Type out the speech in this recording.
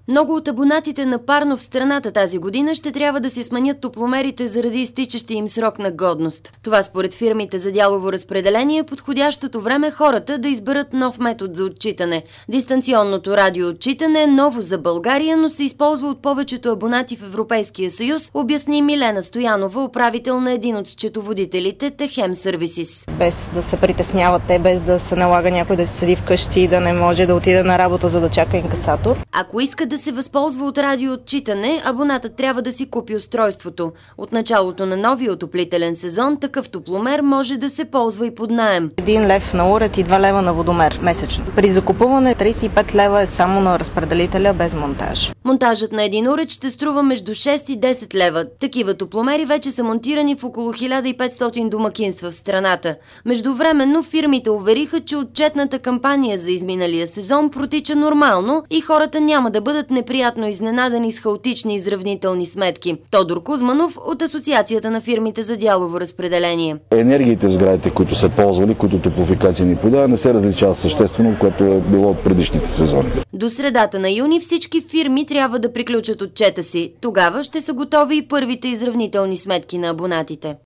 Много от абонатите на парно в страната тази година ще трябва да си сменят топломерите заради изтичащия им срок на годност. Това според фирмите за дялово разпределение е подходящото време хората да изберат нов метод за отчитане. Дистанционното радиоотчитане е ново за България, но се използва от повечето абонати в Европейския съюз, обясни Милена Стоянова, управител на един от счетоводителите Techem Services. Без да се притеснявате, без да се налага някой да се седи вкъщи и да не може да отиде на работа, за да чака инкасатор. Ако иска да се възползва от радиоотчитане, абонатът трябва да си купи устройството. От началото на новия отоплителен сезон такъв топломер може да се ползва и под наем. 1 лев на уред и 2 лева на водомер месечно. При закупуване 35 лева е само на разпределителя без монтаж. Монтажът на един уред ще струва между 6 и 10 лева. Такива топломери вече са монтирани в около 1500 домакинства в страната. Междувременно фирмите увериха, че отчетната кампания за изминалия сезон протича нормално и хората няма да бъдат неприятно изненадани с хаотични изравнителни сметки. Тодор Кузманов от Асоциацията на фирмите за дялово разпределение. Енергиите в сградите, които са ползвали, които Топлофикация ни подава, не се различава съществено, което е било от предишните сезони. До средата на юни всички фирми трябва да приключат отчета си. Тогава ще са готови и първите изравнителни сметки на абонатите.